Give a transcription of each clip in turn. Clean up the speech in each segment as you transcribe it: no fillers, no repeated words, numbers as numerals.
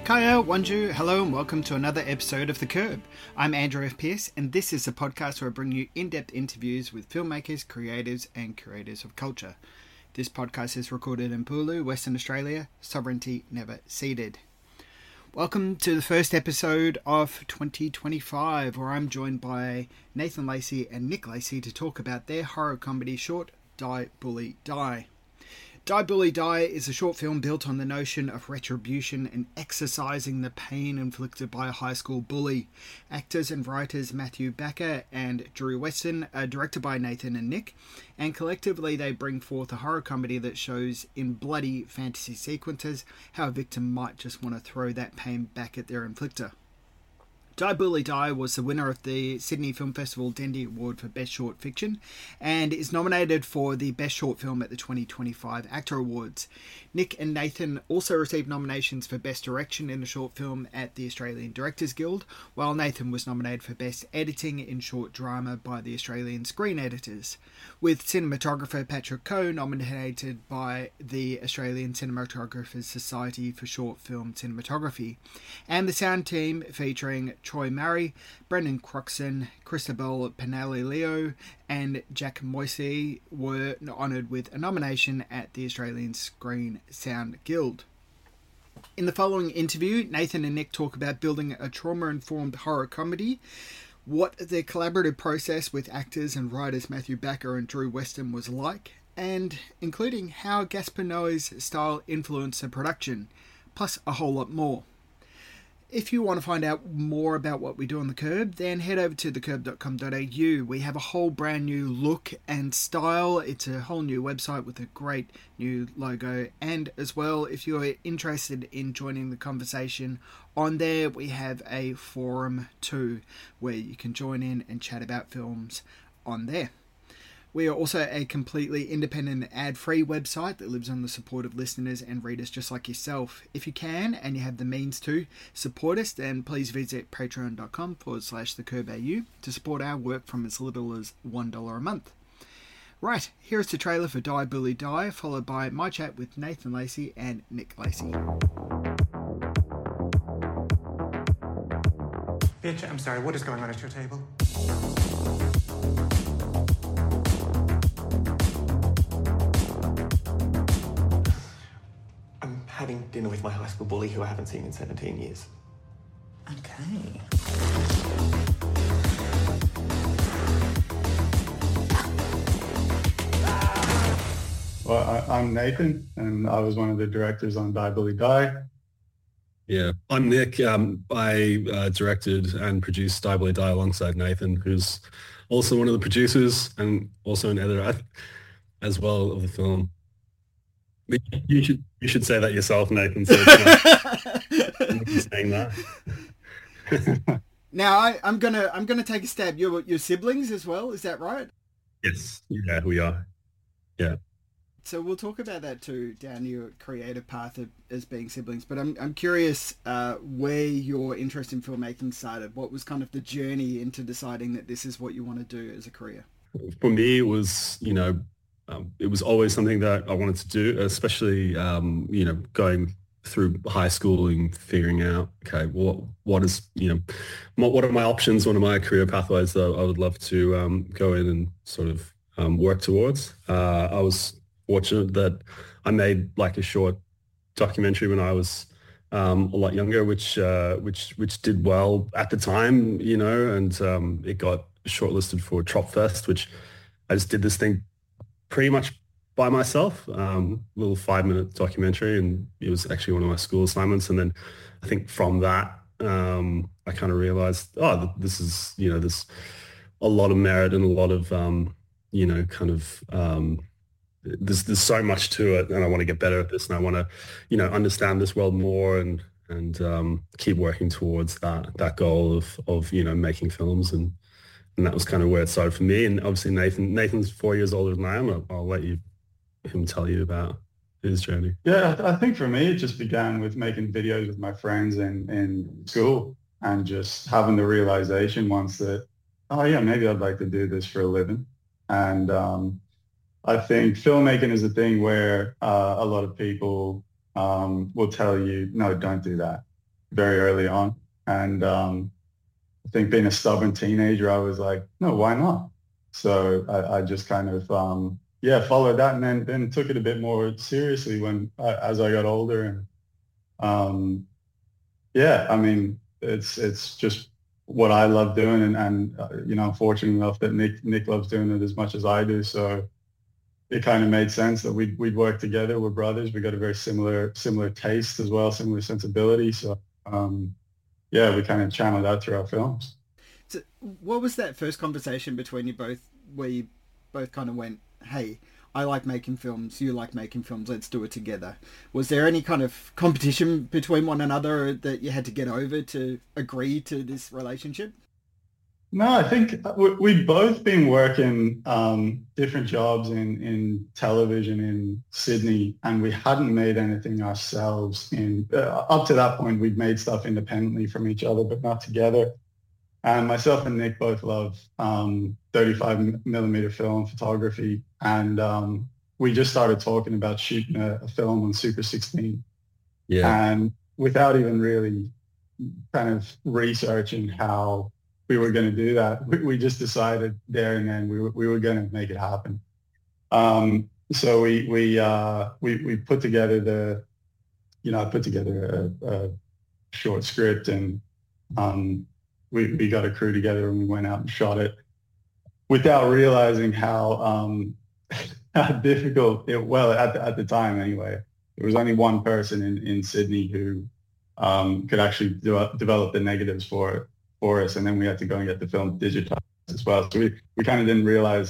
Kaya, Wanju, hello and welcome to another episode of The Curb. I'm Andrew F. Pearce and this is a podcast where I bring you in-depth interviews with filmmakers, creatives and curators of culture. This podcast is recorded in Bulu, Western Australia, sovereignty never ceded. Welcome to the first episode of 2025 where I'm joined by Nathan Lacey and Nick Lacey to talk about their horror comedy short, Die Bully Die. Die Bully Die is a short film built on the notion of retribution and exercising the pain inflicted by a high school bully. Actors and writers Matthew Backer and Drew Weston are directed by Nathan and Nick, and collectively they bring forth a horror comedy that shows in bloody fantasy sequences how a victim might just want to throw that pain back at their inflictor. Die Bully Die was the winner of the Sydney Film Festival Dendy Award for Best Short Fiction and is nominated for the Best Short Film at the 2025 Actor Awards. Nick and Nathan also received nominations for Best Direction in a Short Film at the Australian Directors Guild, while Nathan was nominated for Best Editing in Short Drama by the Australian Screen Editors, with cinematographer Patrick Coe nominated by the Australian Cinematographers Society for Short Film Cinematography, and the sound team featuring Troy Murray, Brendan Croxon, Christabel Panaleo and Jack Moisey were honoured with a nomination at the Australian Screen Sound Guild. In the following interview, Nathan and Nick talk about building a trauma-informed horror comedy, what their collaborative process with actors and writers Matthew Backer and Drew Weston was like, and including how Gaspar Noé's style influenced the production, plus a whole lot more. If you want to find out more about what we do on The Curb, then head over to thecurb.com.au. We have a whole brand new look and style. It's a whole new website with a great new logo. And as well, if you're interested in joining the conversation on there, we have a forum too, where you can join in and chat about films on there. We are also a completely independent ad-free website that lives on the support of listeners and readers just like yourself. If you can, and you have the means to, support us, then please visit patreon.com/thecurbau to support our work from as little as $1 a month. Right, here's the trailer for Die Bully Die, followed by my chat with Nathan Lacey and Nick Lacey. Bitch, I'm sorry, what is going on at your table? Having dinner with my high school bully who I haven't seen in 17 years. Okay. Well, I'm Nathan, and I was one of the directors on Die Bully Die. Yeah, I'm Nick. I directed and produced Die Bully Die alongside Nathan, who's also one of the producers and also an editor as well of the film. You should say that yourself, Nathan. So it's saying that. Now I'm gonna take a stab. Your siblings as well, is that right? Yes. Yeah, we are. Yeah. So we'll talk about that too down your creative path as being siblings. But I'm curious where your interest in filmmaking started. What was kind of the journey into deciding that this is what you want to do as a career? For me, it was it was always something that I wanted to do, especially, going through high school and figuring out, okay, what is, what are my options? What are my career pathways that I would love to go in and sort of work towards? I was fortunate that I made like a short documentary when I was a lot younger, which did well at the time, and it got shortlisted for Tropfest, which I just did this thing pretty much by myself, little 5-minute documentary, and it was actually one of my school assignments. And then I think from that, I kind of realized, this is, there's a lot of merit and a lot of, there's so much to it, and I want to get better at this, and I want to, understand this world more and keep working towards that goal of making films. And that was kind of where it started for me. And obviously Nathan's 4 years older than I am. I'll let him tell you about his journey. Yeah, I think for me, it just began with making videos with my friends in school and just having the realization once that, maybe I'd like to do this for a living. And I think filmmaking is a thing where a lot of people will tell you, no, don't do that. very early on. And I think being a stubborn teenager, I was like, no, why not? So I just kind of, followed that, and then took it a bit more seriously as I got older. And I mean, it's just what I love doing, and I'm fortunate enough that Nick loves doing it as much as I do. So it kind of made sense that we'd work together. We're brothers. We got a very similar taste as well, similar sensibility. So we kind of channeled that through our films. So what was that first conversation between you both, where you both kind of went, hey, I like making films, you like making films, let's do it together? Was there any kind of competition between one another that you had to get over to agree to this relationship? No, I think we'd both been working different jobs in television in Sydney, and we hadn't made anything ourselves. Up to that point, we'd made stuff independently from each other, but not together. And myself and Nick both love 35 millimeter film photography. And we just started talking about shooting a film on Super 16. Yeah. And without even really kind of researching how we were going to do that, we just decided there and then we were going to make it happen. So we put together I put together a short script, and we got a crew together and we went out and shot it without realizing how difficult at the time anyway. There was only one person in Sydney who could actually develop the negatives for us, and then we had to go and get the film digitized as well. So we kind of didn't realize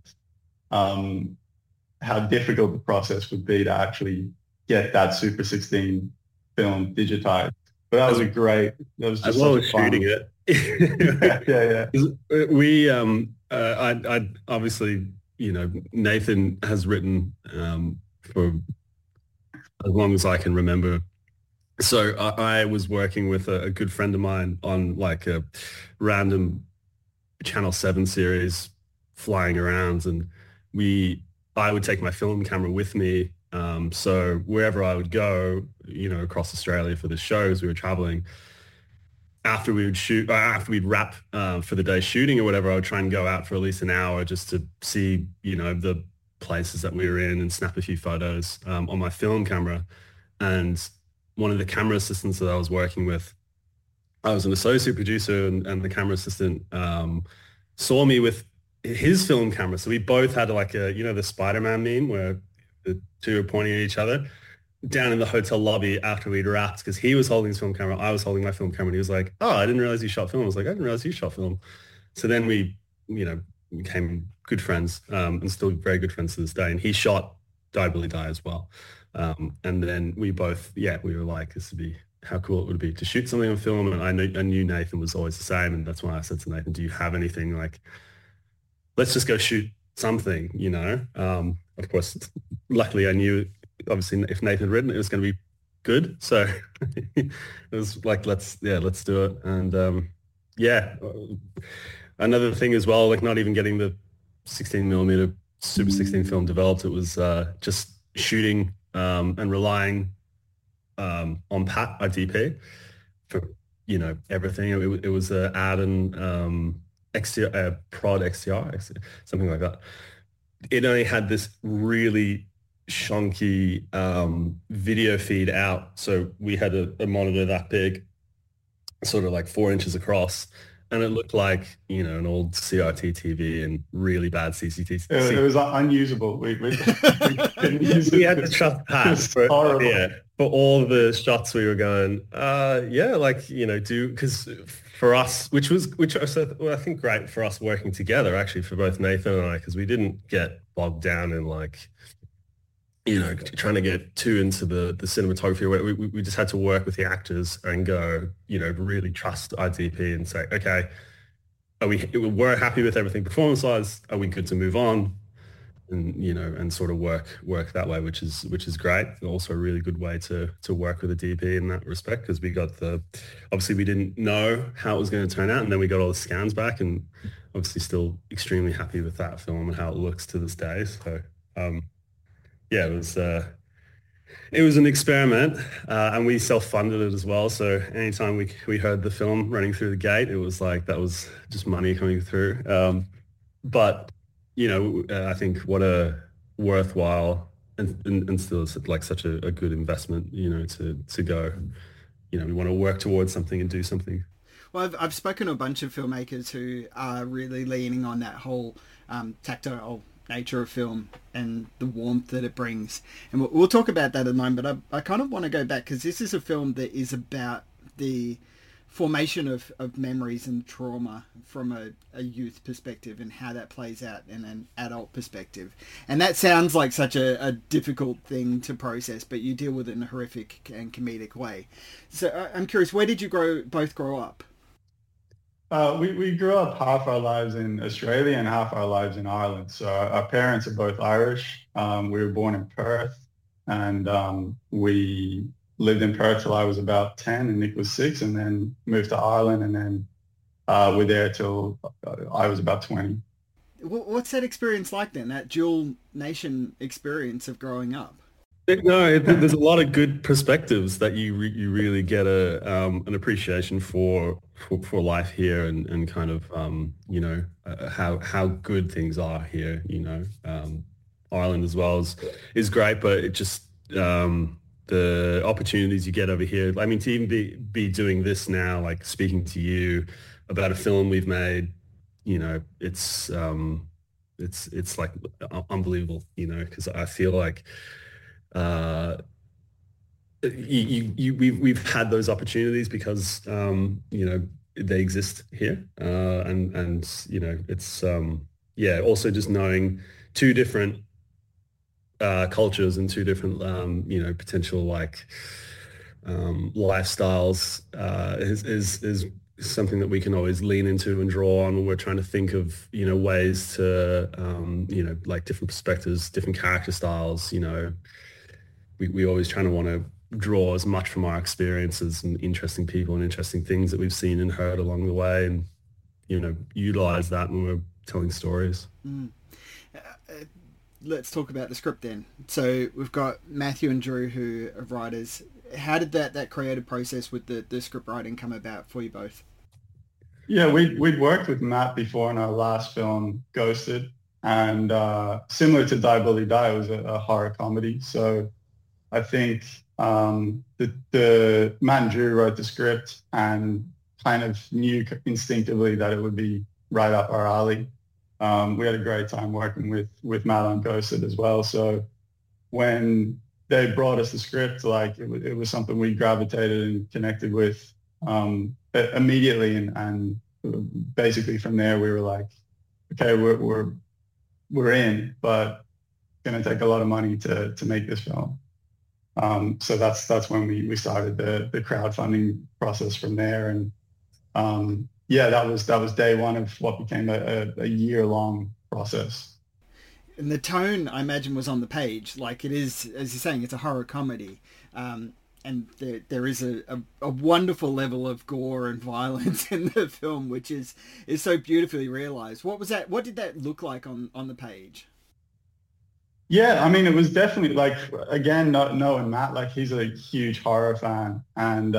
how difficult the process would be to actually get that Super 16 film digitized. But that was great. That was just as well as shooting it. Yeah. We, I obviously, Nathan has written for as long as I can remember. So I was working with a good friend of mine on like a random Channel 7 series flying around, and I would take my film camera with me. So wherever I would go, across Australia for the shows, we were traveling. After we'd wrap for the day shooting or whatever, I would try and go out for at least an hour just to see, the places that we were in and snap a few photos on my film camera. And one of the camera assistants that I was working with, I was an associate producer, and the camera assistant saw me with his film camera. So we both had like the Spider-Man meme where the two are pointing at each other down in the hotel lobby after we'd wrapped, because he was holding his film camera, I was holding my film camera, and he was like, oh, I didn't realize you shot film. I was like, I didn't realize you shot film. So then we, became good friends and still very good friends to this day. And he shot Die Billy Die as well. And then we both, we were like, this would be how cool it would be to shoot something on film. And I knew Nathan was always the same. And that's why I said to Nathan, do you have anything like, let's just go shoot something, Of course, luckily I knew, obviously, if Nathan had written it, it was going to be good. So it was like, let's do it. And another thing as well, like not even getting the 16 millimeter Super 16 film developed, it was just shooting and relying on Pat, our DP, for, everything. It was an Arden XTR, Prod XTR, something like that. It only had this really shonky video feed out. So we had a monitor that big, sort of like 4 inches across, and it looked like, an old CRT TV and really bad CCTV. It was unusable. We couldn't use it. We had to trust Pat for all the shots we were going, because for us, which was, I think, great for us working together, actually, for both Nathan and I, because we didn't get bogged down in like, trying to get too into the cinematography. We just had to work with the actors and go, really trust our DP and say, okay, we're happy with everything performance-wise. Are we good to move on? And, and sort of work that way, which is great. And also a really good way to work with a DP in that respect, because we got obviously we didn't know how it was going to turn out. And then we got all the scans back, and obviously still extremely happy with that film and how it looks to this day. So, it was It was an experiment, and we self-funded it as well. So anytime we heard the film running through the gate, it was like that was just money coming through. But I think what a worthwhile and still is like such a good investment. To go. We want to work towards something and do something. Well, I've spoken to a bunch of filmmakers who are really leaning on that whole tactile nature of film and the warmth that it brings. And we'll talk about that in a moment, but I kind of want to go back because this is a film that is about the formation of memories and trauma from a youth perspective and how that plays out in an adult perspective. And that sounds like such a difficult thing to process, but you deal with it in a horrific and comedic way. So I'm curious, where did you both grow up? We grew up half our lives in Australia and half our lives in Ireland. So our parents are both Irish. We were born in Perth, and we lived in Perth till I was about 10 and Nick was 6, and then moved to Ireland, and then we're there till I was about 20. What's that experience like then, that dual nation experience of growing up? No, there's a lot of good perspectives that you really get an appreciation for life here and kind of how good things are here. Ireland as well is great, but it just the opportunities you get over here. I mean, to even be doing this now, like speaking to you about a film we've made, it's like unbelievable, because I feel like we've had those opportunities because they exist here, and it's also just knowing two different cultures and two different potential lifestyles is something that we can always lean into and draw on when we're trying to think of ways to like different perspectives, different character styles. We always trying to want to draw as much from our experiences and interesting people and interesting things that we've seen and heard along the way, and utilize that when we're telling stories. Let's talk about the script then. So we've got Matthew and Drew, who are writers. How did that creative process with the script writing come about for you both? Yeah, we'd worked with Matt before in our last film, Ghosted, and similar to Die Bully Die, it was a horror comedy. So I think the Matt and Drew wrote the script and kind of knew instinctively that it would be right up our alley. We had a great time working with Matt on Ghosted as well. So when they brought us the script, it was something we gravitated and connected with immediately, and basically from there we were like, okay, we're in, but it's going to take a lot of money to make this film. So that's when we started the crowdfunding process from there, and that was day one of what became a year-long process. And the tone, I imagine, was on the page. Like it is, as you're saying, it's a horror comedy. And there is a wonderful level of gore and violence in the film, which is so beautifully realized. What was that? What did that look like on the page? Yeah, I mean, it was definitely again, not knowing Matt, he's a huge horror fan, and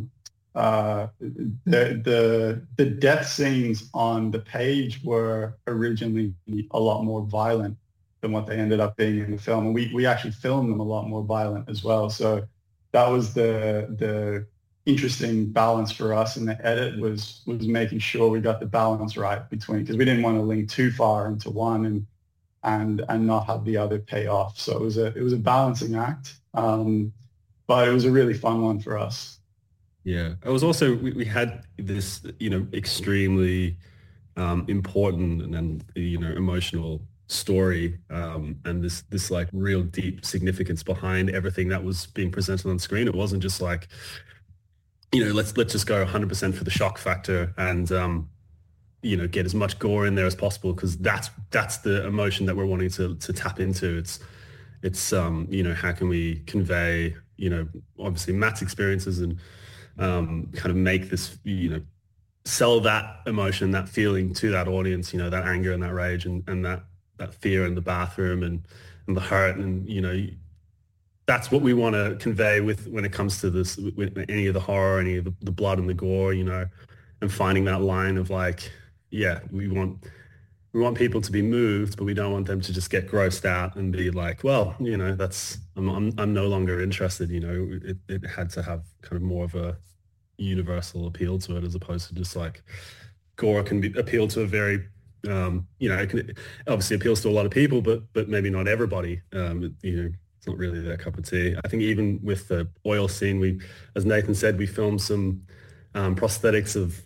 the death scenes on the page were originally a lot more violent than what they ended up being in the film, and we actually filmed them a lot more violent as well. So that was the interesting balance for us in the edit, was making sure we got the balance right between, because we didn't want to lean too far into one and not have the other pay off. So it was a balancing act, but it was a really fun one for us. Yeah, it was also we had this extremely important and emotional story, and this like real deep significance behind everything that was being presented on screen. It wasn't just like let's just go 100% for the shock factor and get as much gore in there as possible, because that's the emotion that we're wanting to tap into. It's how can we convey obviously Matt's experiences and kind of make this sell that emotion, that feeling to that audience, that anger and that rage and that fear in the bathroom and the hurt, and that's what we want to convey with when it comes to this, with any of the horror, any of the blood and the gore, and finding that line of like, yeah, we want people to be moved, but we don't want them to just get grossed out and be like, well, that's I'm no longer interested. It had to have kind of more of a universal appeal to it, as opposed to just like gore can appeal to a very it can obviously appeals to a lot of people, but maybe not everybody. It's not really their cup of tea. I think even with the oil scene, we, as Nathan said, we filmed some prosthetics of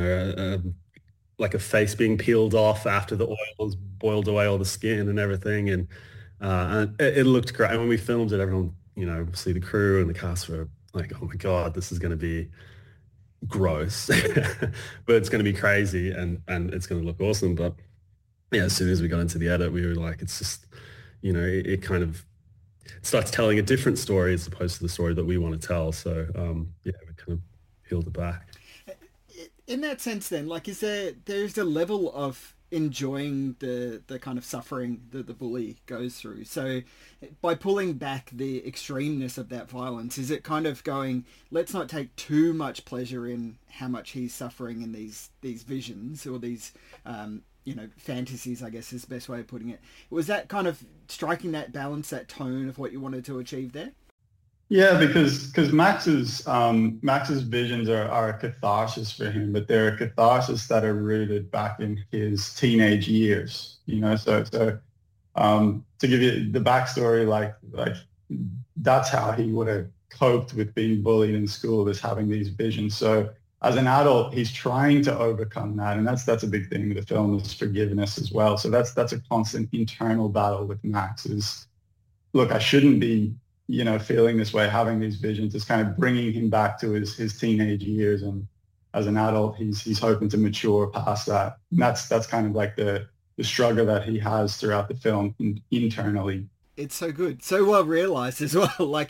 like a face being peeled off after the oil has boiled away all the skin and everything, and it looked great. And when we filmed it, everyone, obviously the crew and the cast were like, "Oh my god, this is going to be gross," but it's going to be crazy and it's going to look awesome. But yeah, as soon as we got into the edit, we were like, it's just, it kind of starts telling a different story as opposed to the story that we want to tell. So we kind of peeled it back. In that sense then, like, there's a level of enjoying the kind of suffering that the bully goes through. So by pulling back the extremeness of that violence, is it kind of going, let's not take too much pleasure in how much he's suffering in these visions or these fantasies, I guess is the best way of putting it. Was that kind of striking that balance, that tone of what you wanted to achieve there? Yeah, because Max's visions are a catharsis for him, but they're a catharsis that are rooted back in his teenage years. So to give you the backstory, like that's how he would have coped with being bullied in school, is having these visions. So as an adult, he's trying to overcome that, and that's a big thing with the film, is forgiveness as well. So that's a constant internal battle with Max. Is, look, I shouldn't be feeling this way, having these visions. Is kind of bringing him back to his teenage years, and as an adult, he's hoping to mature past that. And that's kind of like the struggle that he has throughout the film internally. It's so good, so well realized as well. Like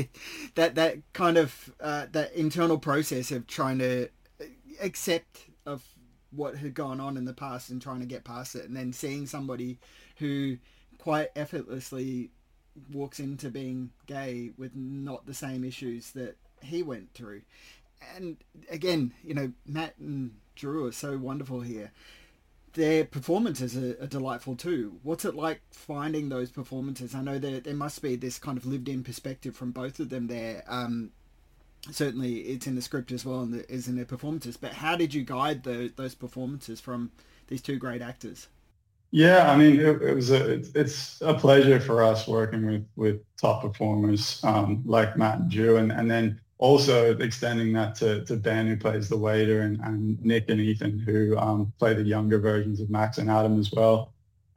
that kind of that internal process of trying to accept of what had gone on in the past and trying to get past it, and then seeing somebody who quite effortlessly walks into being gay with not the same issues that he went through. And again, Matt and Drew are so wonderful here. Their performances are delightful too. What's it like finding those performances? I know there must be this kind of lived-in perspective from both of them there. Certainly it's in the script as well and is in their performances. But how did you guide those performances from these two great actors? Yeah, I mean, it's a pleasure for us working with top performers like Matt and Drew, and then also extending that to Ben, who plays the waiter, and Nick and Ethan, who play the younger versions of Max and Adam as well.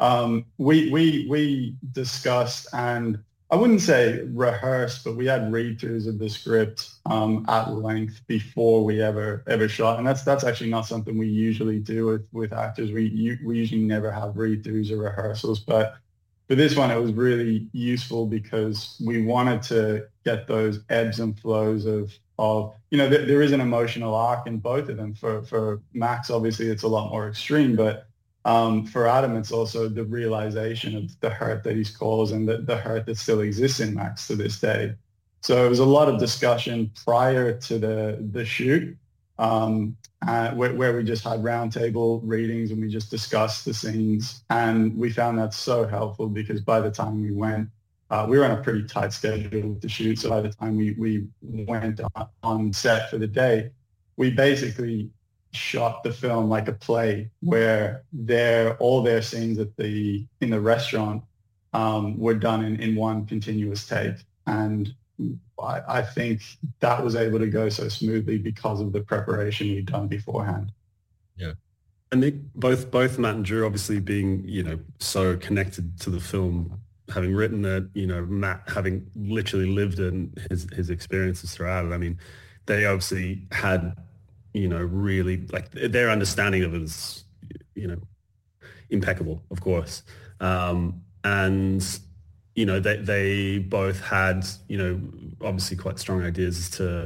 We discussed, and I wouldn't say rehearsed, but we had read-throughs of the script at length before we ever shot, and that's actually not something we usually do with actors. We usually never have read-throughs or rehearsals, but for this one, it was really useful because we wanted to get those ebbs and flows of there is an emotional arc in both of them. For Max, obviously, it's a lot more extreme, but for Adam, it's also the realization of the hurt that he's caused and the hurt that still exists in Max to this day. So it was a lot of discussion prior to the shoot, where we just had roundtable readings and we just discussed the scenes. And we found that so helpful because by the time we went, we were on a pretty tight schedule to shoot. So by the time we went on set for the day, we basically shot the film like a play, where all their scenes in the restaurant were done in one continuous take. And I think that was able to go so smoothly because of the preparation we'd done beforehand. Yeah. And both Matt and Drew obviously being, so connected to the film, having written it, Matt having literally lived in his experiences throughout it. I mean, they obviously had, really, like, their understanding of it is, impeccable, of course. And they both had, obviously quite strong ideas as to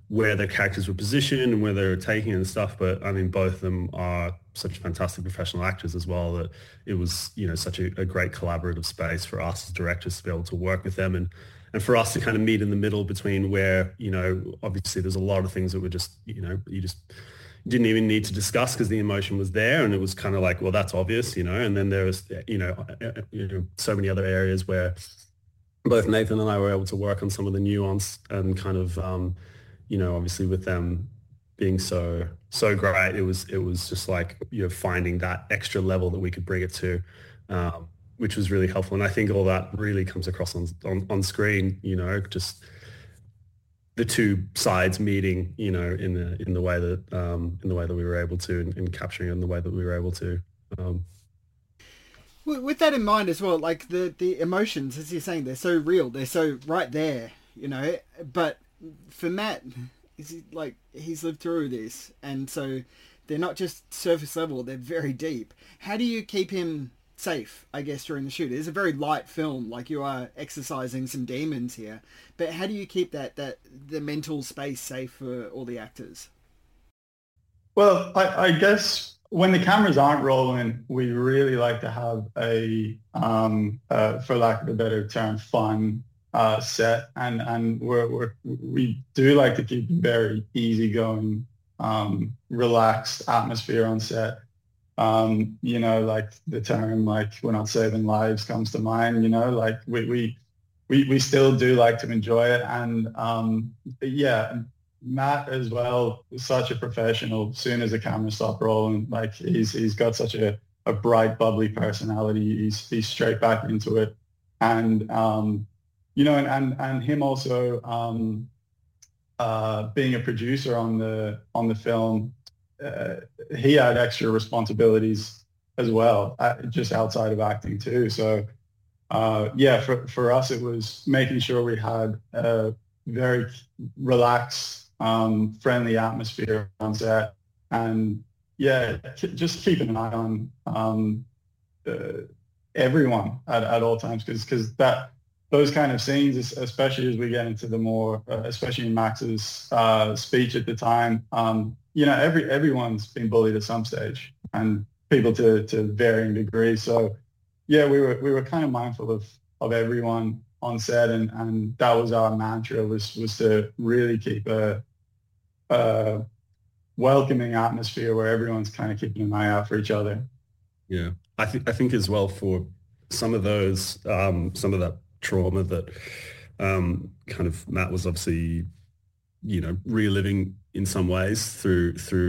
where their characters were positioned and where they were taking it and stuff. But I mean, both of them are such fantastic professional actors as well, that it was, such a great collaborative space for us as directors to be able to work with them, and for us to kind of meet in the middle between where, obviously there's a lot of things that were just, you just didn't even need to discuss because the emotion was there, and it was kind of like, well, that's obvious, and then there was, so many other areas where both Nathan and I were able to work on some of the nuance and kind of, obviously with them being so great, it was just like, finding that extra level that we could bring it to, which was really helpful. And I think all that really comes across on screen, just the two sides meeting, in the way that we were able to, and capturing it in the way that we were able to. With that in mind as well, like the emotions, as you're saying, they're so real, they're so right there, but for Matt, he's lived through this, and so they're not just surface level, they're very deep. How do you keep him safe, I guess, during the shoot? It's a very light film, like you are exercising some demons here, but how do you keep the mental space safe for all the actors? Well, I guess when the cameras aren't rolling, we really like to have a, for lack of a better term, fun set, and we do like to keep a very easygoing, relaxed atmosphere on set. Like the term, like, we're not saving lives comes to mind, like we still do like to enjoy it. And Matt as well is such a professional. As soon as the camera stopped rolling, like he's got such a bright, bubbly personality. He's straight back into it. And, and him also being a producer on the film, he had extra responsibilities as well, just outside of acting too. So, for us, it was making sure we had a very relaxed, friendly atmosphere on set, and just keeping an eye on everyone at all times, because those kind of scenes, especially as we get into the more, especially in Max's speech at the time, everyone's been bullied at some stage, and people to varying degrees. So we were kind of mindful of everyone on set, and that was our mantra, was to really keep a welcoming atmosphere where everyone's kind of keeping an eye out for each other. Yeah, I think as well, for some of those, some of that trauma that kind of Matt was obviously, reliving in some ways through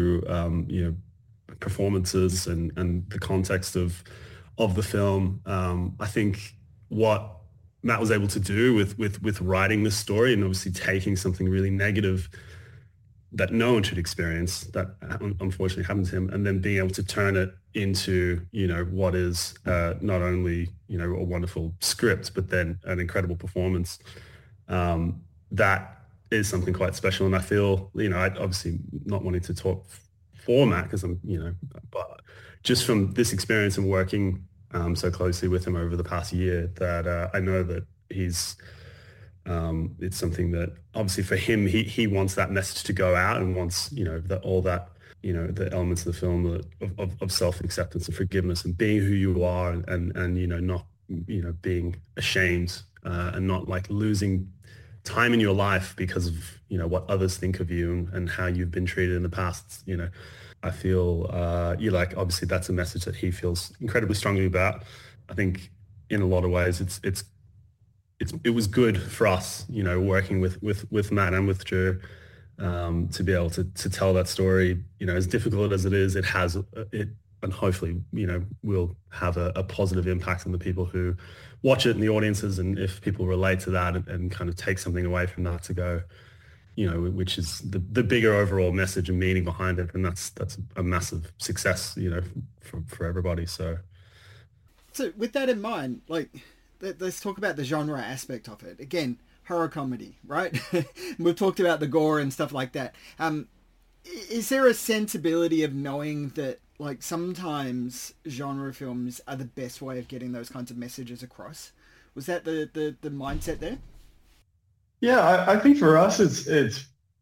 performances and the context of the film. I think what Matt was able to do with writing this story, and obviously taking something really negative that no one should experience, that unfortunately happened to him, and then being able to turn it into, what is not only, a wonderful script, but then an incredible performance. That is something quite special. And I feel, I obviously not wanting to talk for Matt, because I'm, but just from this experience and working so closely with him over the past year, that I know that he's, it's something that obviously for him, he wants that message to go out, and wants, all that, the elements of the film of self-acceptance and forgiveness and being who you are, and not, being ashamed, and not like losing time in your life because of, what others think of you and how you've been treated in the past. I feel, obviously that's a message that he feels incredibly strongly about. I think in a lot of ways it was good for us, working with Matt and with Drew, to be able to tell that story, as difficult as it is, and hopefully, will have a positive impact on the people who watch it and the audiences, and if people relate to that and kind of take something away from that to go, which is the bigger overall message and meaning behind it. And that's a massive success, for everybody. So with that in mind, like, let's talk about the genre aspect of it. Again, horror comedy, right? We've talked about the gore and stuff like that. Is there a sensibility of knowing that, like, sometimes genre films are the best way of getting those kinds of messages across? Was that the mindset there? Yeah, I think for us, it's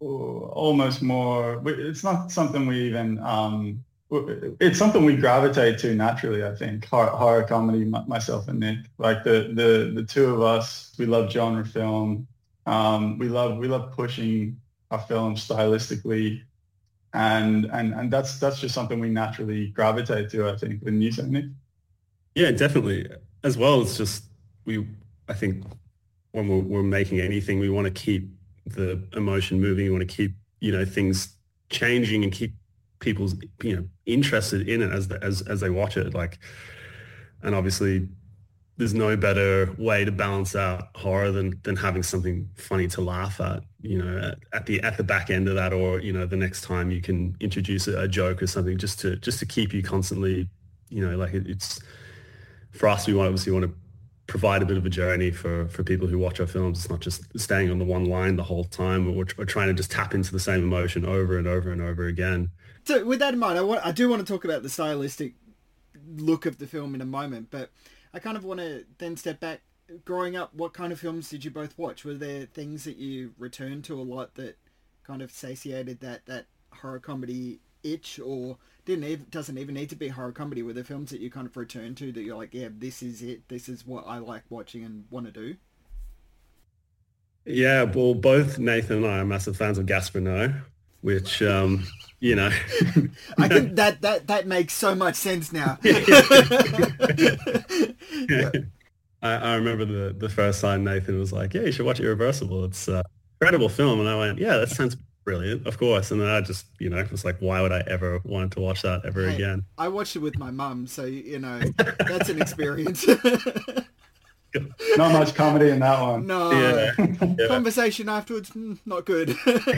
almost more, it's not something we even, it's something we gravitate to naturally, I think. Horror comedy, myself and Nick, like the two of us, we love genre film. We love pushing our film stylistically, and that's just something we naturally gravitate to, I think. Wouldn't you say, Nick? Yeah, definitely. As well, it's just I think when we're making anything, we want to keep the emotion moving. We want to keep, things changing and keep people's, interested in it as they watch it. Like, and obviously there's no better way to balance out horror than having something funny to laugh at, at the back end of that, or, the next time you can introduce a joke or something just to keep you constantly, it's for us, we obviously want to provide a bit of a journey for people who watch our films. It's not just staying on the one line the whole time. We're trying to just tap into the same emotion over and over and over again. So with that in mind, I do want to talk about the stylistic look of the film in a moment, but I kind of want to then step back. Growing up, what kind of films did you both watch? Were there things that you returned to a lot that kind of satiated that horror comedy itch, or doesn't even need to be horror comedy? Were there films that you kind of return to that you're like, yeah, this is it, this is what I like watching and want to do? Yeah, well, both Nathan and I are massive fans of Gaspar Noé, which I think that makes so much sense now. Yeah. I remember the first time Nathan was like, yeah, you should watch Irreversible, it's an incredible film, and I went, yeah, that sounds brilliant, of course. And then I just, was like, why would I ever want to watch that ever again? I watched it with my mum, so, that's an experience. Not much comedy in that one. No. Yeah. Conversation afterwards, not good.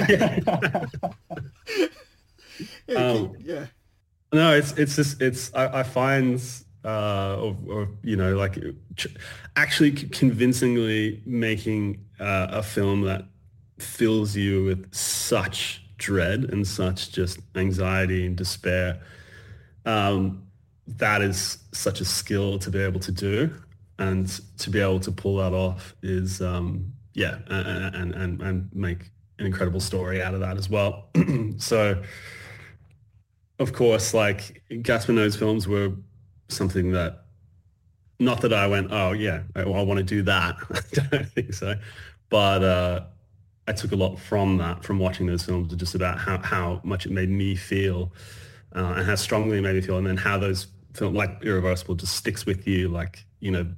Yeah. No, it's just, I find, actually convincingly making a film that fills you with such dread and such just anxiety and despair. That is such a skill to be able to do, and to be able to pull that off is, and make an incredible story out of that as well. So, of course, like Gaspar Noé's films were something that, not that I went, oh yeah, I want to do that. I don't think so. But I took a lot from watching those films, just about how much it made me feel, and how strongly it made me feel, and then how those films like Irreversible just sticks with you. Like, you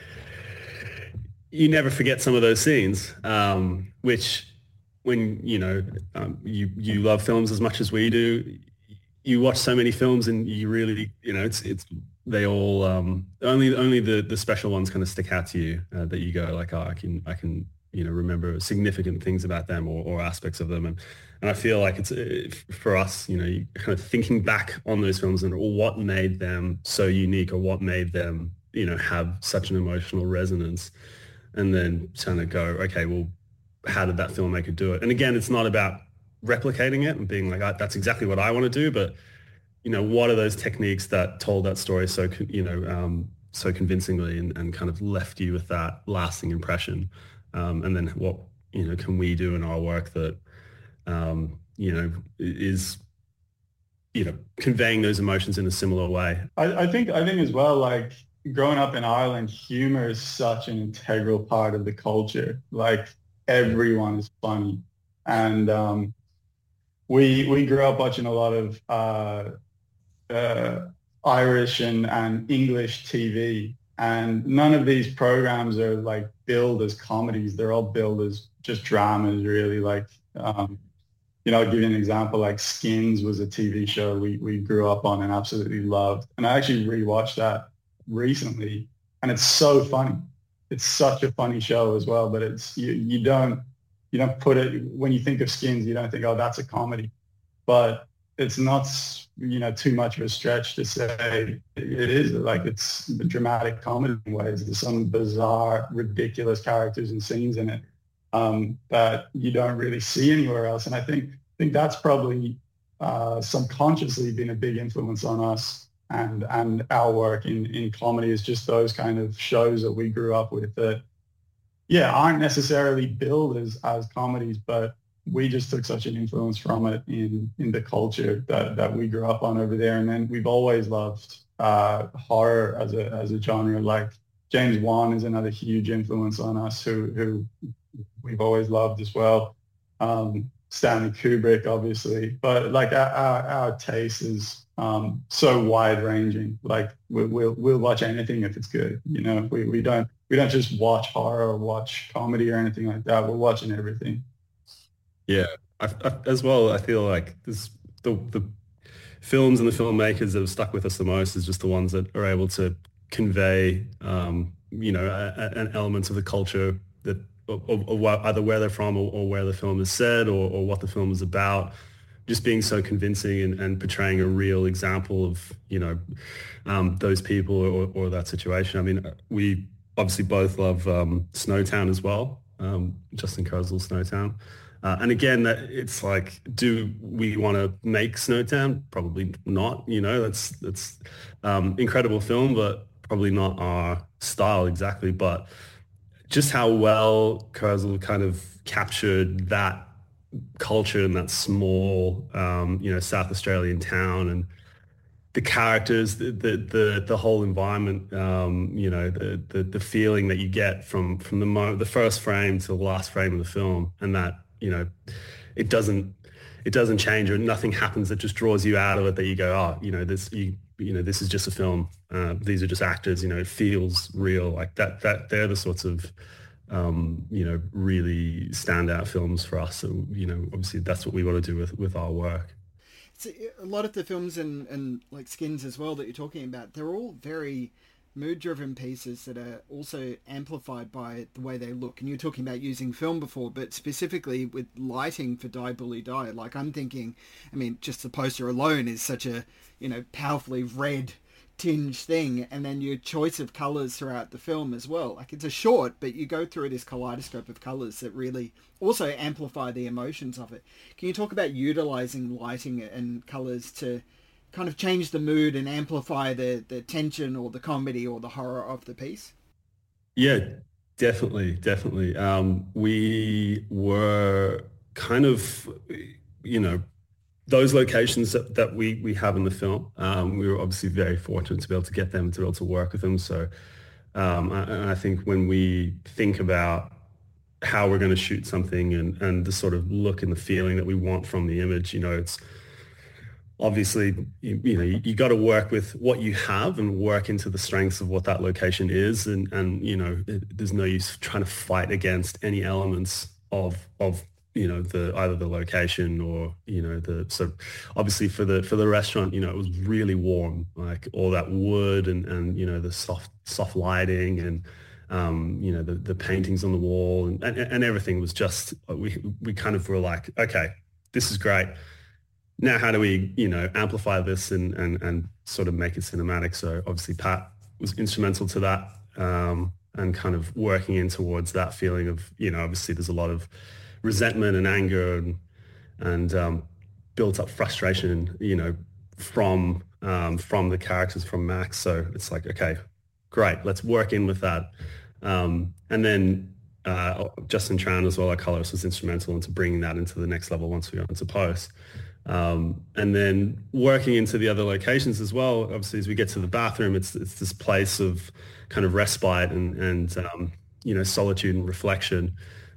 never forget some of those scenes, which when, you love films as much as we do, you watch so many films and you really, they all, only the special ones kind of stick out to you, that you go like, oh, I can, remember significant things about them or aspects of them. And I feel like it's for us, you kind of thinking back on those films and what made them so unique, or what made them, have such an emotional resonance, and then kind of go, okay, well, how did that filmmaker do it? And again, it's not about replicating it and being like, that's exactly what I want to do, but what are those techniques that told that story so so convincingly, and kind of left you with that lasting impression, and then what can we do in our work that is conveying those emotions in a similar way. I think as well, like growing up in Ireland, humor is such an integral part of the culture. Like everyone is funny, and we grew up watching a lot of Irish and English TV, and none of these programs are like billed as comedies. They're all billed as just dramas, really. Like, I'll give you an example. Like Skins was a TV show we grew up on and absolutely loved. And I actually rewatched that recently, and it's so funny. It's such a funny show as well, but it's, you don't put it, when you think of Skins, you don't think, oh, that's a comedy. But it's not, too much of a stretch to say it is. Like, it's a dramatic comedy in ways. There's some bizarre, ridiculous characters and scenes in it that you don't really see anywhere else. And I think that's probably subconsciously been a big influence on us and our work in comedy, is just those kind of shows that we grew up with that, aren't necessarily billed as comedies, but we just took such an influence from it in the culture that we grew up on over there. And then we've always loved horror as a genre. Like James Wan is another huge influence on us who we've always loved as well. Stanley Kubrick, obviously, but like our taste is so wide ranging. Like we'll watch anything if it's good. You know, we don't just watch horror or watch comedy or anything like that. We're watching everything. Yeah, as well, I feel like the films and the filmmakers that have stuck with us the most is just the ones that are able to convey, you know, an element of the culture that or either where they're from or where the film is set or what the film is about, just being so convincing and portraying a real example of, you know, those people or that situation. I mean, we obviously both love Snowtown as well, Justin Kurzel's Snowtown. And again, it's like, do we want to make Snowtown? Probably not. You know, that's incredible film, but probably not our style exactly. But just how well Kurzel kind of captured that culture in that small, you know, South Australian town, and the characters, the whole environment, you know, the feeling that you get from the first frame to the last frame of the film, and that, you know, it doesn't change or nothing happens that just draws you out of it, that you go, oh, you know, this is just a film. These are just actors. You know, it feels real. Like that they're the sorts of, you know, really standout films for us. So, you know, obviously that's what we want to do with our work. So a lot of the films and like Skins as well that you're talking about, they're all very mood-driven pieces that are also amplified by the way they look. And you're talking about using film before, but specifically with lighting for Die Bully Die. Like I'm thinking, I mean, just the poster alone is such a, you know, powerfully red tinge thing, and then your choice of colours throughout the film as well. Like it's a short, but you go through this kaleidoscope of colours that really also amplify the emotions of it. Can you talk about utilising lighting and colours to kind of change the mood and amplify the tension or the comedy or the horror of the piece? Yeah, definitely. We were kind of, you know, those locations that we have in the film, we were obviously very fortunate to be able to get them, to be able to work with them. So and I think when we think about how we're going to shoot something and the sort of look and the feeling that we want from the image, you know, it's obviously, you know, you got to work with what you have and work into the strengths of what that location is. And you know, there's no use trying to fight against any elements of, you know, either the location or, you know, so obviously for the restaurant, you know, it was really warm, like all that wood and you know, the soft lighting and, you know, the paintings on the wall and everything was just, we kind of were like, okay, this is great. Now, how do we, you know, amplify this and sort of make it cinematic? So obviously Pat was instrumental to that, and kind of working in towards that feeling of, you know, obviously there's a lot of resentment and anger and built up frustration, you know, from the characters, from Max. So it's like, okay, great, let's work in with that. And then Justin Tran as well, our colorist, was instrumental into bringing that into the next level once we got into post. And then working into the other locations as well. Obviously, as we get to the bathroom, it's this place of kind of respite and you know, solitude and reflection,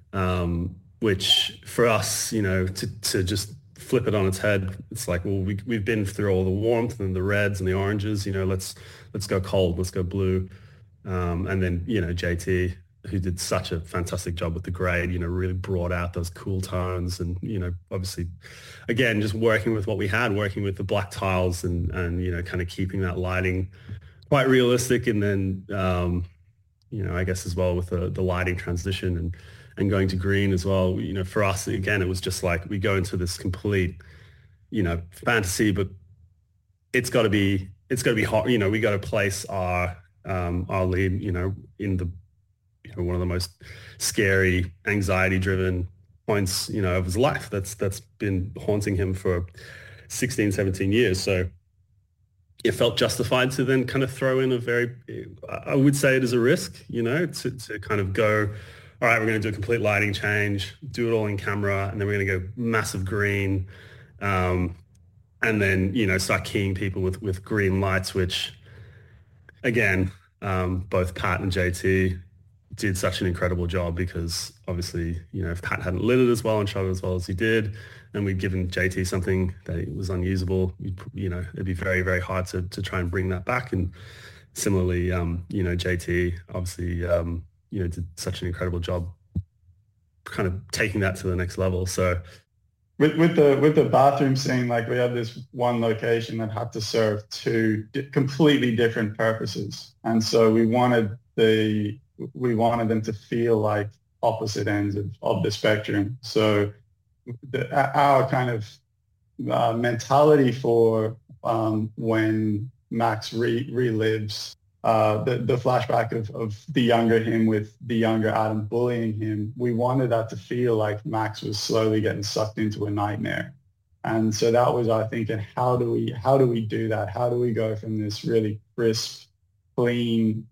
which for us, you know, to just flip it on its head, it's like, well, we've been through all the warmth and the reds and the oranges, you know, let's go cold, let's go blue. And then, you know, JT, who did such a fantastic job with the grade, you know, really brought out those cool tones and, you know, obviously, again, just working with what we had, working with the black tiles and you know, kind of keeping that lighting quite realistic. And then, you know, I guess as well with the lighting transition and going to green as well, you know, for us, again, it was just like we go into this complete, you know, fantasy, but it's got to be hot. You know, we got to place our lead, you know, in the, you know, one of the most scary, anxiety-driven points, you know, of his life. That's been haunting him for 16, 17 years. So it felt justified to then kind of throw in a very, I would say it is a risk, you know, to kind of go all right, we're going to do a complete lighting change, do it all in camera, and then we're going to go massive green, and then, you know, start keying people with green lights, which, again, both Pat and JT did such an incredible job, because obviously, you know, if Pat hadn't lit it as well and shot it as well as he did, and we'd given JT something that was unusable, you know, it'd be very, very hard to try and bring that back. And similarly, you know, JT obviously, you know, did such an incredible job kind of taking that to the next level. So with the bathroom scene, like, we had this one location that had to serve two completely different purposes, and so we wanted them to feel like opposite ends of the spectrum. So our kind of mentality for when Max relives the flashback of the younger him with the younger Adam bullying him, we wanted that to feel like Max was slowly getting sucked into a nightmare. And so that was our thinking, how do we do that? How do we go from this really crisp, clean,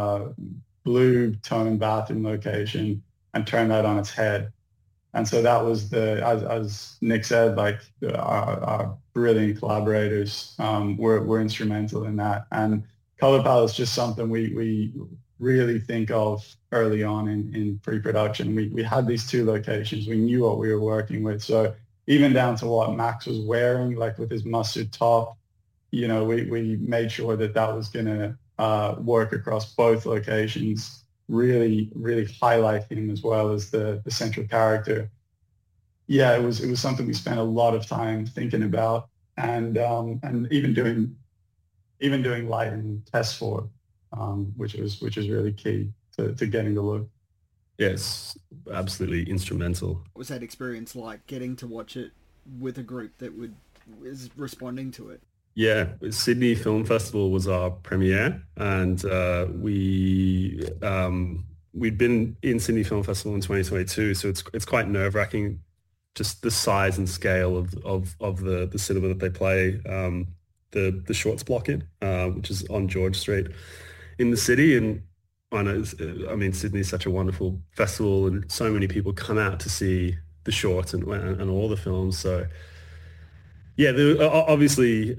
blue tone bathroom location and turn that on its head? And so that was as Nick said, like, our brilliant collaborators were instrumental in that. And color palette is just something we really think of early on in pre-production. We had these two locations. We knew what we were working with. So even down to what Max was wearing, like with his mustard top, you know, we made sure that was going to work across both locations, really, really highlight him as well as the central character. Yeah, it was something we spent a lot of time thinking about, and even doing lighting tests for, which was really key to getting the look. Yes, absolutely instrumental. What was that experience like, getting to watch it with a group that was responding to it? Yeah, Sydney Film Festival was our premiere, and we'd been in Sydney Film Festival in 2022, so it's quite nerve-wracking, just the size and scale of the cinema that they play the shorts block in, which is on George Street in the city. And I mean, Sydney's such a wonderful festival, and so many people come out to see the shorts and all the films. So yeah, obviously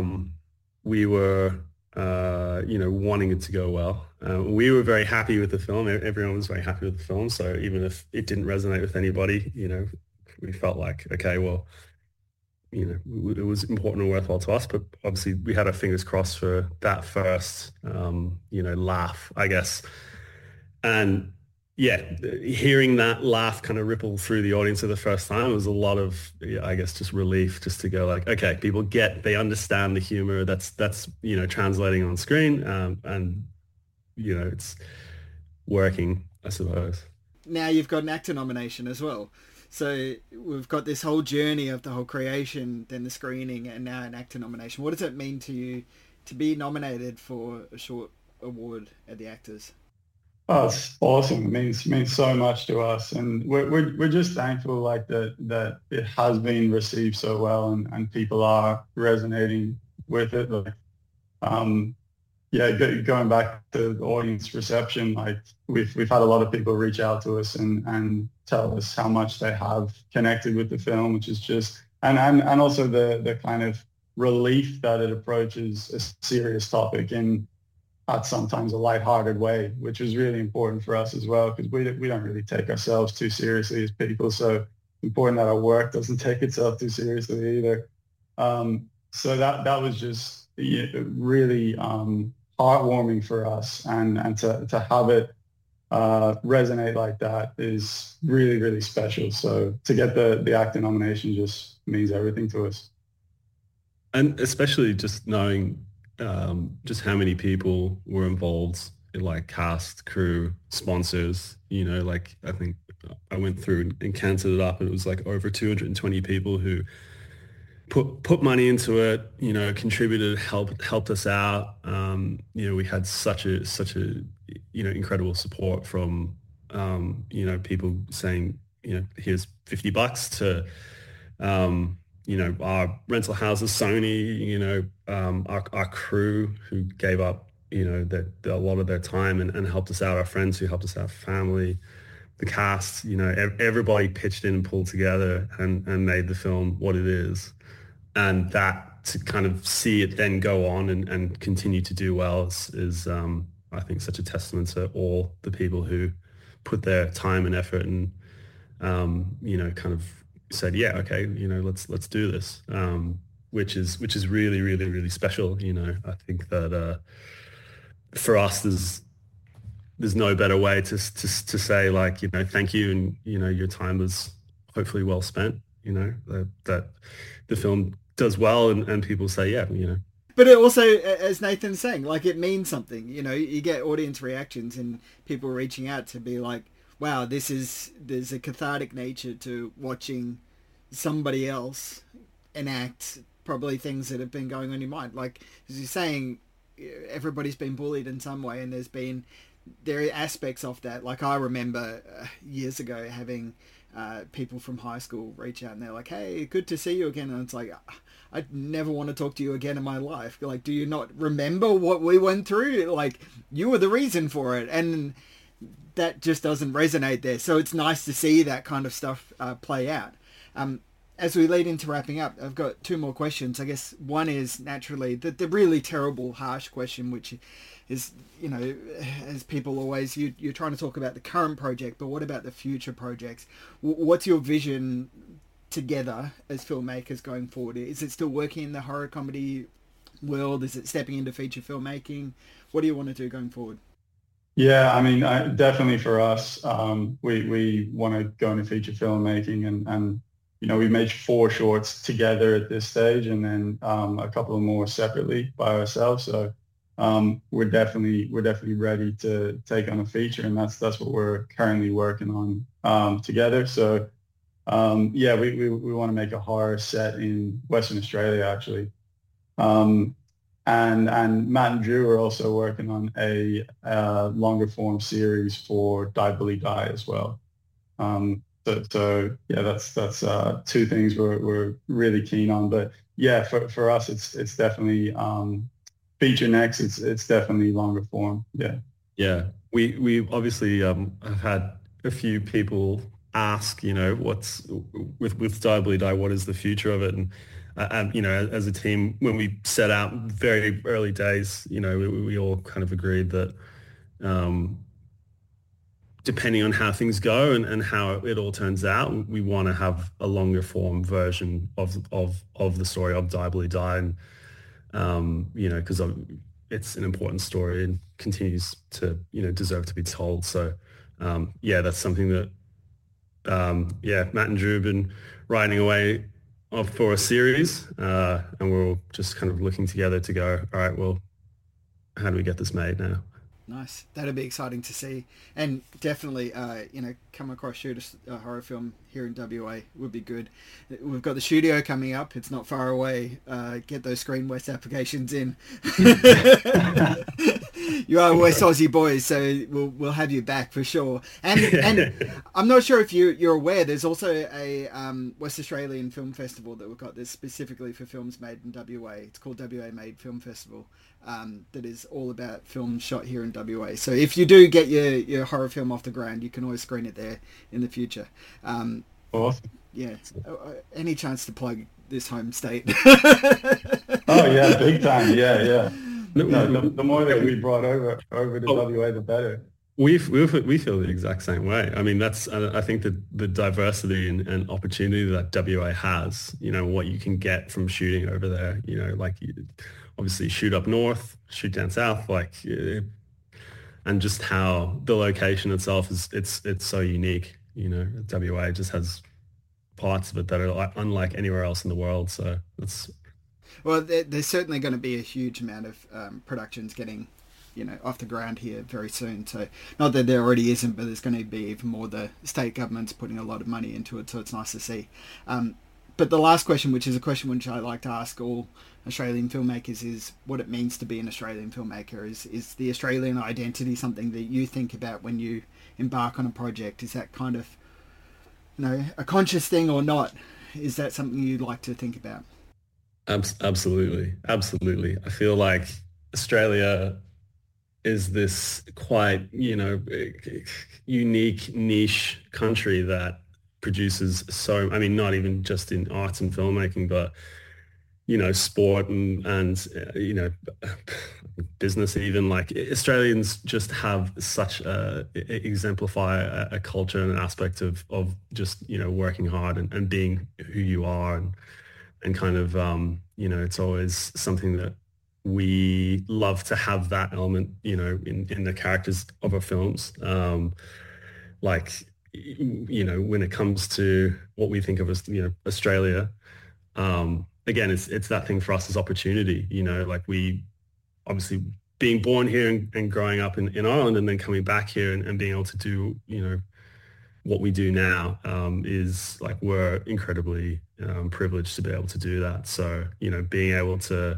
we were you know, wanting it to go well. We were very happy with the film. Everyone was very happy with the film. So even if it didn't resonate with anybody, you know, we felt like, okay, well, you know, it was important and worthwhile to us. But obviously we had our fingers crossed for that first, you know, laugh, I guess. And yeah, hearing that laugh kind of ripple through the audience for the first time was a lot of, I guess, just relief, just to go like, okay, people they understand the humor that's, you know, translating on screen, and, you know, it's working, I suppose. Now you've got an actor nomination as well. So we've got this whole journey of the whole creation, then the screening, and now an actor nomination. What does it mean to you to be nominated for a short award at the Actors? Oh, it's awesome. It means so much to us, and we're just thankful, like, that it has been received so well, and people are resonating with it. Like, yeah, going back to the audience reception, like, we've had a lot of people reach out to us and tell us how much they have connected with the film, which is just, and also the kind of relief that it approaches a serious topic in at sometimes a lighthearted way, which is really important for us as well, because we don't really take ourselves too seriously as people. So it's important that our work doesn't take itself too seriously either. So that was just really heartwarming for us, and to have it resonate like that is really, really special. So to get the actor nomination just means everything to us. And especially just knowing just how many people were involved in, like, cast, crew, sponsors, you know, like, I think I went through and counted it up, and it was like over 220 people who put money into it, you know, contributed, helped us out. You know, we had such a, you know, incredible support from, you know, people saying, you know, here's $50 to, you know, our rental houses, Sony, you know, our crew who gave up, you know, a lot of their time and helped us out, our friends who helped us out, family, the cast, everybody pitched in and pulled together and made the film what it is. And that to kind of see it then go on and continue to do well is I think such a testament to all the people who put their time and effort and, kind of said, yeah, okay, let's do this, which is really, really, really special. I think that for us, there's no better way to say like, thank you. And, your time was hopefully well spent, that the film does well and people say, yeah. But it also, as Nathan's saying, like it means something, you get audience reactions and people reaching out to be like, wow, there's a cathartic nature to watching somebody else enact probably things that have been going on in your mind. Like, as you're saying, everybody's been bullied in some way and there are aspects of that. Like I remember years ago having people from high school reach out and they're like, hey, good to see you again. And it's like, I never want to talk to you again in my life. Like, do you not remember what we went through? Like, you were the reason for it. And that just doesn't resonate there. So it's nice to see that kind of stuff play out. As we lead into wrapping up, I've got two more questions. I guess one is naturally the really terrible, harsh question, which is, as people always, you're trying to talk about the current project, but what about the future projects? What's your vision together as filmmakers going forward? Is it still working in the horror comedy world? Is it stepping into feature filmmaking? What do you want to do going forward? Yeah, I mean, definitely for us, we want to go into feature filmmaking and we've made 4 shorts together at this stage and then a couple of more separately by ourselves. So we're definitely ready to take on a feature, and that's what we're currently working on together. So we want to make a horror set in Western Australia actually. And Matt and Drew are also working on a longer form series for Die Bully Die as well. So yeah, that's 2 things we're really keen on. But yeah, for us, it's definitely feature next. It's definitely longer form. Yeah. Yeah. We obviously have had a few people ask, what's with Die Bully Die, what is the future of it? And as a team, when we set out very early days, we all kind of agreed that depending on how things go and how it all turns out, we want to have a longer form version of the story of Die Bully Die, and because it's an important story and continues to deserve to be told. So that's something that Matt and Drew have been writing away for a series, and we're all just kind of looking together to go, all right, well, how do we get this made now? Nice. That'd be exciting to see, and definitely, come across shoot a horror film here in WA would be good. We've got the studio coming up; it's not far away. Get those Screen West applications in. You are West Aussie boys, so we'll have you back for sure. And I'm not sure if you're aware, there's also a West Australian Film Festival that we've got this specifically for films made in WA. It's called WA Made Film Festival. That is all about films shot here in WA. So if you do get your horror film off the ground, you can always screen it there in the future. Awesome. Yeah. Any chance to plug this home state? Oh yeah, big time. Yeah. No, the more that we brought over to WA, the better. We feel the exact same way. I mean, I think that the diversity and opportunity that WA has, what you can get from shooting over there, like obviously shoot up north, shoot down south, and just how the location itself it's so unique. WA just has parts of it that are unlike anywhere else in the world. So that's. Well, there's certainly going to be a huge amount of productions getting, off the ground here very soon. So not that there already isn't, but there's going to be even more. The state government's putting a lot of money into it, so it's nice to see. But the last question, which is a question which I like to ask all Australian filmmakers, is what it means to be an Australian filmmaker. Is the Australian identity something that you think about when you embark on a project? Is that kind of, a conscious thing or not? Is that something you'd like to think about? Absolutely. I feel like Australia is this quite, unique niche country that produces so, I mean, not even just in arts and filmmaking, but, sport and business even. Like Australians just have such exemplify a culture and an aspect of just, working hard and being who you are and kind of, it's always something that we love to have that element, in the characters of our films. When it comes to what we think of as, Australia, again, it's that thing for us as opportunity, like we obviously being born here and growing up in Ireland and then coming back here and being able to do, what we do now, is like, we're incredibly privileged to be able to do that. So, being able to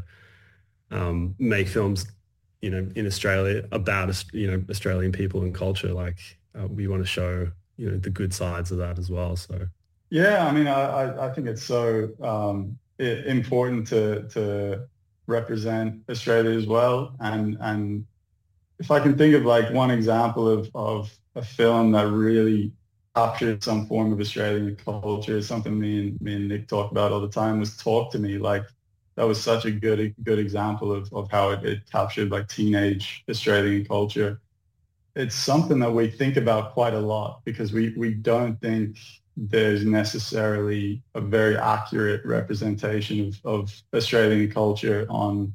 make films, in Australia about, Australian people and culture, like we want to show, the good sides of that as well. So, yeah, I mean, I think it's so important to represent Australia as well. And if I can think of like one example of a film that really captured some form of Australian culture, something me and Nick talk about all the time, was Talk to Me. Like that was such a good example of how it captured like teenage Australian culture. It's something that we think about quite a lot because we don't think there's necessarily a very accurate representation of Australian culture on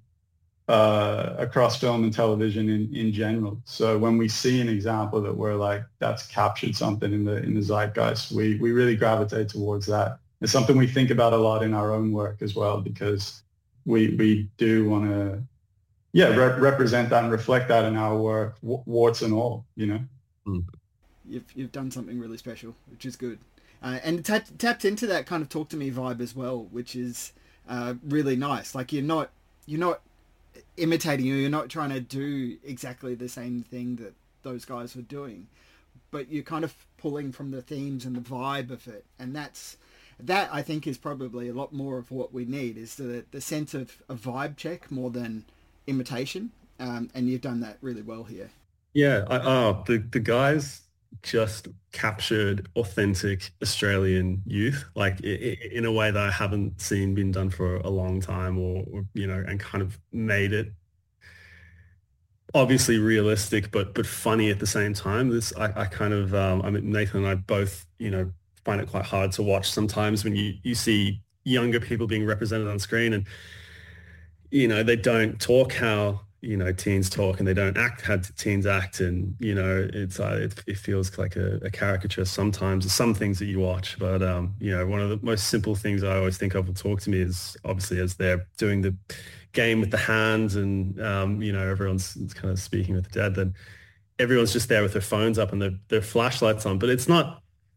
across film and television in general. So when we see an example that we're like, that's captured something in the zeitgeist, we really gravitate towards that. It's something we think about a lot in our own work as well, because we do want to, represent that and reflect that in our work, warts and all, You've done something really special, which is good. And tapped into that kind of Talk to Me vibe as well, which is really nice. Like you're not imitating you're not trying to do exactly the same thing that those guys were doing, but you're kind of pulling from the themes and the vibe of it. And that I think is probably a lot more of what we need, is the sense of a vibe check more than imitation. And you've done that really well here. Yeah. The guys just captured authentic Australian youth, like in a way that I haven't seen been done for a long time, or and kind of made it obviously realistic, but funny at the same time. I kind of, I mean, Nathan and I both, find it quite hard to watch sometimes when you see younger people being represented on screen and, they don't talk how, teens talk, and they don't act how teens act. And, it feels like a caricature sometimes, some things that you watch. But, one of the most simple things I always think of with Talk to Me is obviously as they're doing the game with the hands and, everyone's kind of speaking with the dead, then everyone's just there with their phones up and their flashlights on. But it's not,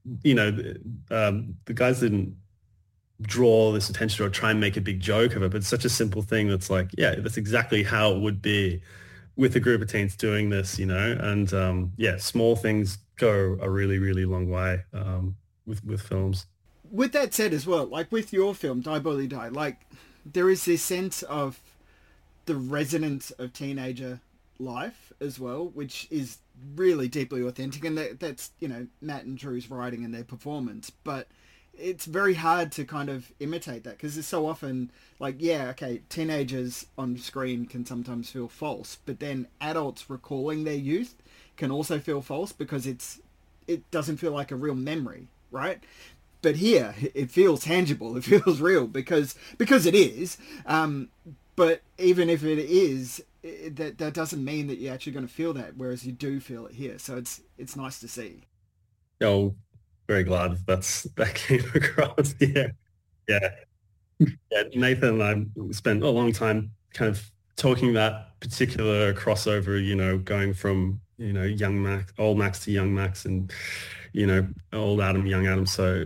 the guys didn't draw this attention or try and make a big joke of it, but it's such a simple thing that's like, yeah, that's exactly how it would be with a group of teens doing this, and small things go a really, really long way with films. With that said as well, like with your film Die Bully Die, like there is this sense of the resonance of teenager life as well, which is really deeply authentic, and that's Matt and Drew's writing and their performance, but it's very hard to kind of imitate that because it's so often like, teenagers on screen can sometimes feel false, but then adults recalling their youth can also feel false because it doesn't feel like a real memory, right? But here it feels tangible, it feels real because it is. But even if it is, that doesn't mean that you're actually going to feel that, whereas you do feel it here. So it's nice to see. Oh, very glad that came across. Yeah. Nathan and I spent a long time kind of talking that particular crossover, going from, young Max, old Max to young Max, and, old Adam, young Adam. So,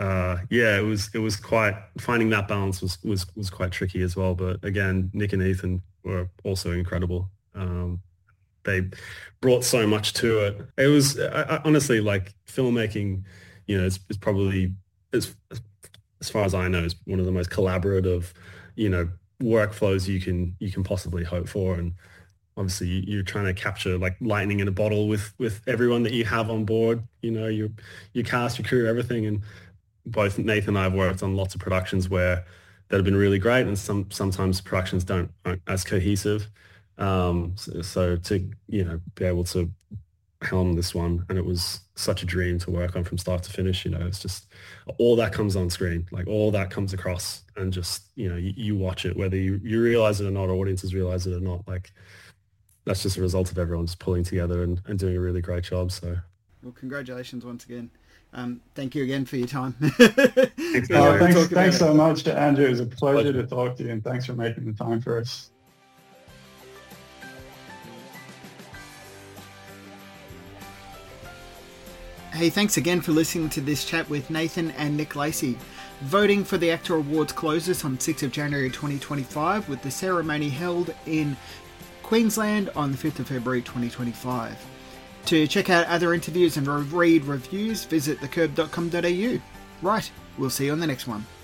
it was quite, finding that balance was quite tricky as well. But again, Nick and Ethan were also incredible. They brought so much to it. It was honestly, like, filmmaking, it's probably, as far as I know, is one of the most collaborative, workflows you can possibly hope for. And obviously you're trying to capture like lightning in a bottle with everyone that you have on board, you know, your cast, your crew, everything. And both Nathan and I have worked on lots of productions that have been really great, and sometimes productions aren't as cohesive. So to, you know, be able to helm this one, and it was such a dream to work on from start to finish. You know, it's just all that comes on screen, like all that comes across, and just, you know, you watch it, whether you realize it or not, or audiences realize it or not. Like, that's just a result of everyone just pulling together and doing a really great job. So, well, congratulations once again. Thank you again for your time. Thanks so much, Andrew. It was a pleasure to talk to you, and thanks for making the time for us. Hey, thanks again for listening to this chat with Nathan and Nick Lacey. Voting for the Actor Awards closes on 6th of January 2025, with the ceremony held in Queensland on the 5th of February 2025. To check out other interviews and read reviews, visit thecurb.com.au. Right, we'll see you on the next one.